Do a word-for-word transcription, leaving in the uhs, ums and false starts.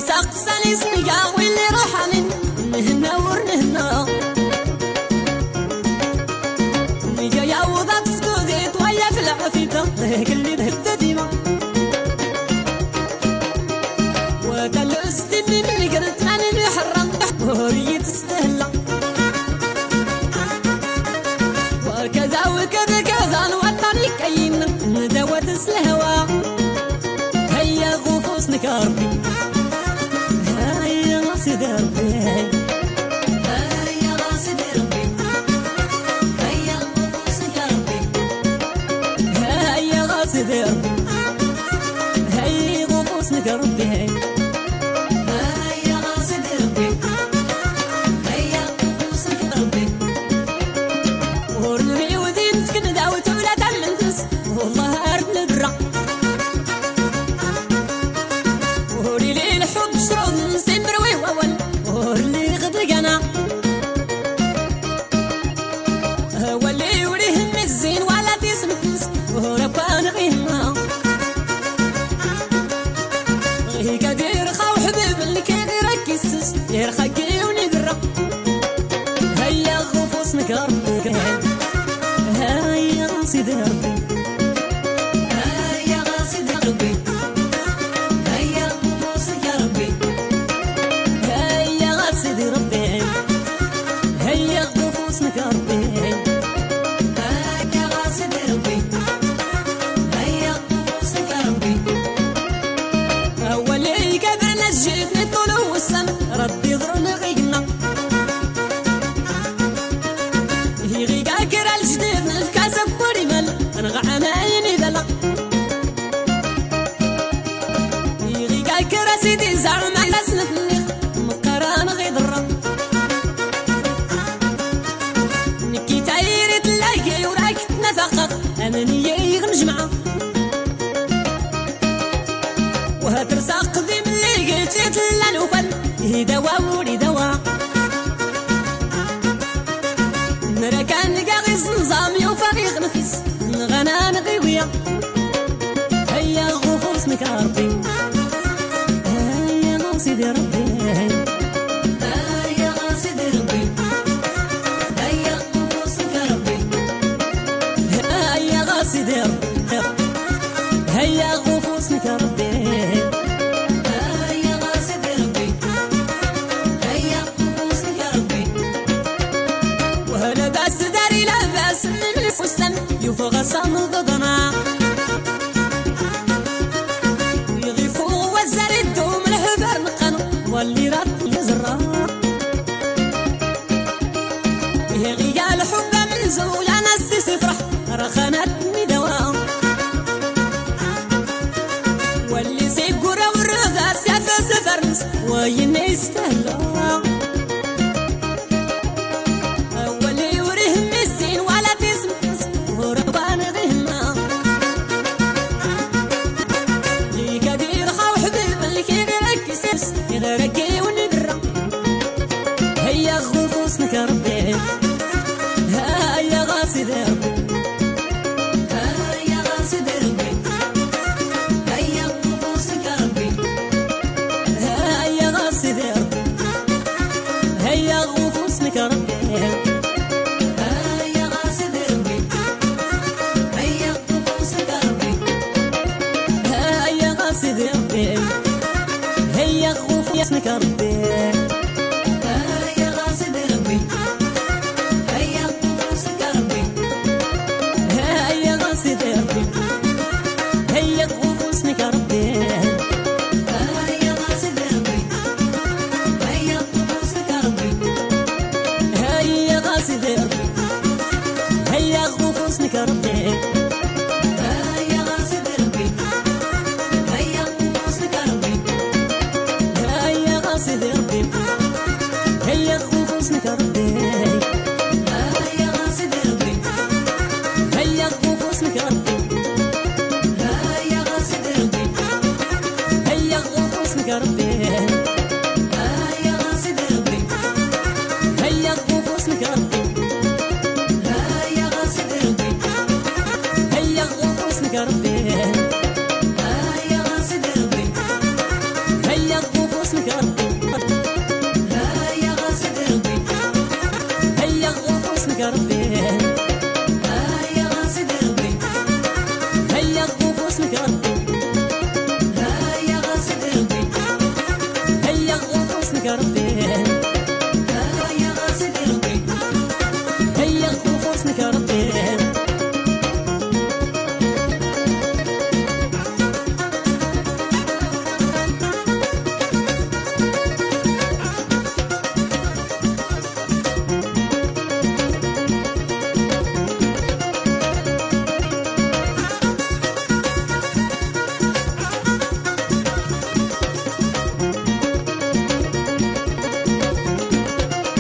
سقسني سنقا واللي روحاني نهنا ورنهنا نيجا يا وضع تسكوذيت ويا في العفيفة ضيق اللي ذهبت ديما وتلستني من قرت عن الحرم وريت استهلا وكذا وكذا كذا نوطني كاين ندوت الهوى هيا غفوس نكربي هيا سيدي ربي هيا سيدي ربي هيا غفوس نكربي هيا سيدي ربي هيا غفوس نكربي يا خاكي ونقرا هيا غفوس نكربي هيا سيدي ربي هيا سيدي ربي هيا غفوس نكربي هيا سيدي ربي هيا غفوس نكربي هيا سيدي ربي هيا غفوس نكربي أولي كبرنا جيتني طلوع السما ربي ضرنا غينا هي غيقا كرا الجديد الكاسب ورمال نغع عمايني بلا هي غيقا كرا سيدي زعما ناس نفنيخ مقران غيضرا نكي تعيري تلاقي وراك تنفقق انا نيي غنجمعه وهترساق ذي ملي قلتي تلا نوفل هي دوا ولي دوا نركان نقاغيس نظامي وفقيق نفيس نغنى نغيويا هيا غفوس نكربي هيا سيدي ربي هيا سيدي ربي هيا غفوس نكربي هيا سيدي ربي هيا غفوس نكربي يفوق صمغضنا يغيفو وزر الدوم الهبر نقنو واللي رد يزرع يغيا الحب من زول ناس تفرح رخنتني دوا واللي سيقرا والرغا سافر سفر نس وين يستهلا رقي ونقرا هيا غفوس نكربي هيا غاسيدي ربي هيا غاسيدي ربي هيا غفوس نكربي هيا غاسيدي ربي هيا غفوس نكربي هيا غاسيدي ربي هيا غفوس نكربي هيا غاسيدي ربي هيا غفوس نكربي هيا غاسيدي ربي هيا غفوس نكربي هيا غاسيدي ربي هيا غفوس نكربي هيا غاسيدي ربي هيا غفوس نكربي هيا غاسيدي ربي هيا غفوس نكربي هيا غاسيدي ربي هيا غفوس نكربي سيدي ربي هيا غفوس نكربي هيا سيدي ربي هيا غفوس نكربي هيا سيدي ربي هيا غفوس نكربي هيا سيدي ربي هيا غفوس نكربي هيا سيدي ربي هيا غفوس نكربي هيا سيدي ربي هيا غفوس وصلك ربي